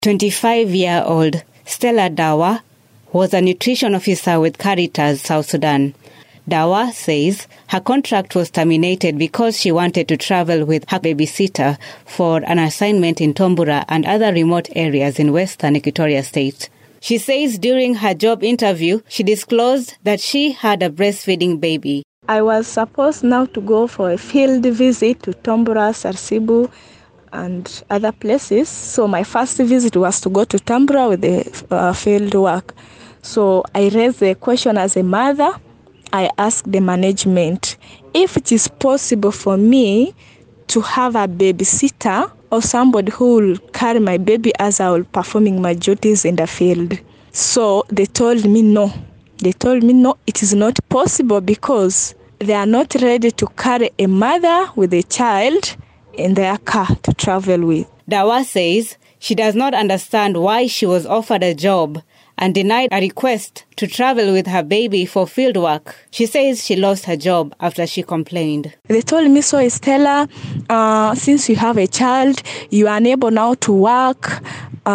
25-year-old Stella Dawa was a nutrition officer with Caritas South Sudan. Dawa says her contract was terminated because she wanted to travel with her babysitter for an assignment in Tombura and other remote areas in western Equatoria State. She says during her job interview, she disclosed that she had a breastfeeding baby. I was supposed now to go for a field visit to Tombura, Sarsibu, and other places. So my first visit was to go to Tombura with the field work. So I raised the question as a mother. I asked the management if it is possible for me to have a babysitter or somebody who will carry my baby as I will performing my duties in the field. So they told me no. They told me no, it is not possible because they are not ready to carry a mother with a child in their car to travel with. Dawa says she does not understand why she was offered a job and denied a request to travel with her baby for field work. She says she lost her job after she complained. They told me, so Estella, since you have a child, you are unable now to work.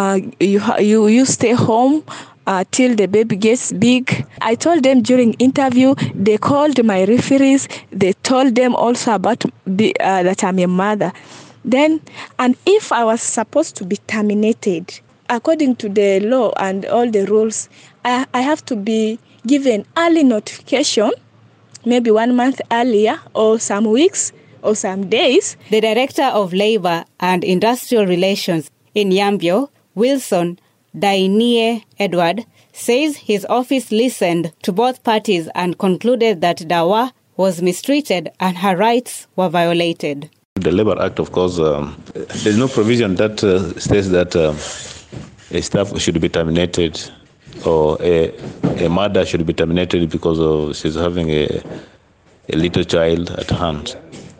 You stay home till the baby gets big. I told them during interview, they called my referees. They told them also about that I'm a mother. Then, and if I was supposed to be terminated, according to the law and all the rules, I have to be given early notification, maybe 1 month earlier, or some weeks, or some days. The Director of Labour and Industrial Relations in Yambio, Wilson Dainie Edward, says his office listened to both parties and concluded that Dawa was mistreated and her rights were violated. The Labour Act, of course, there's no provision that states that a staff should be terminated or a mother should be terminated because she's having a little child at hand.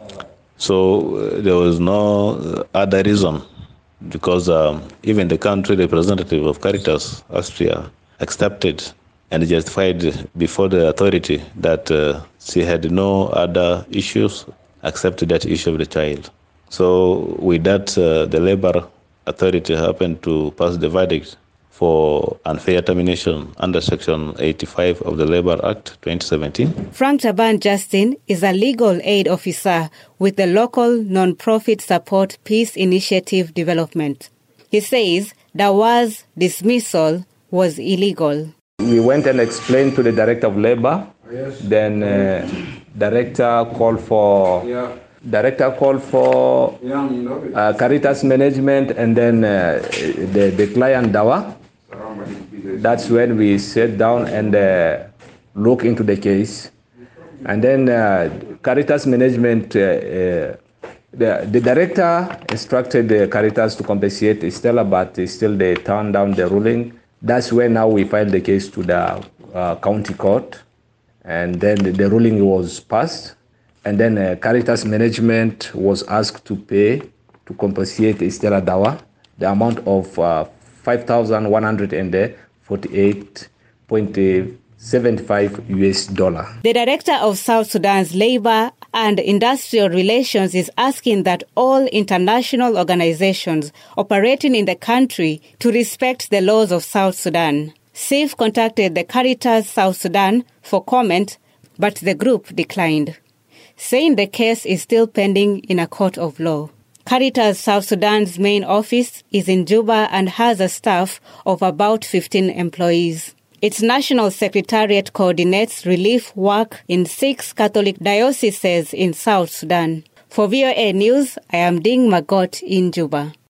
So there was no other reason because even the country representative of Caritas Austria accepted and justified before the authority that she had no other issues except that issue of the child. So with that, the Labour Authority happened to pass the verdict for unfair termination under Section 85 of the Labour Act 2017. Frank Taban Justin is a legal aid officer with the local non-profit support Peace Initiative Development. He says Dawa's dismissal was illegal. We went and explained to the Director of Labour. Yes. Then Director called for Caritas management and then the client Dawa. That's when we sat down and looked into the case. And then Caritas management, the director instructed the Caritas to compensate Stella, but still they turned down the ruling. That's when now we filed the case to the county court. And then the ruling was passed. And then Caritas management was asked to pay to compensate Stella Dawa the amount of $5,148.75. The Director of South Sudan's Labour and Industrial Relations is asking that all international organizations operating in the country to respect the laws of South Sudan. SAFE contacted the Caritas South Sudan for comment, but the group declined, saying the case is still pending in a court of law. Caritas South Sudan's main office is in Juba and has a staff of about 15 employees. Its national secretariat coordinates relief work in 6 Catholic dioceses in South Sudan. For VOA News, I am Ding Magot in Juba.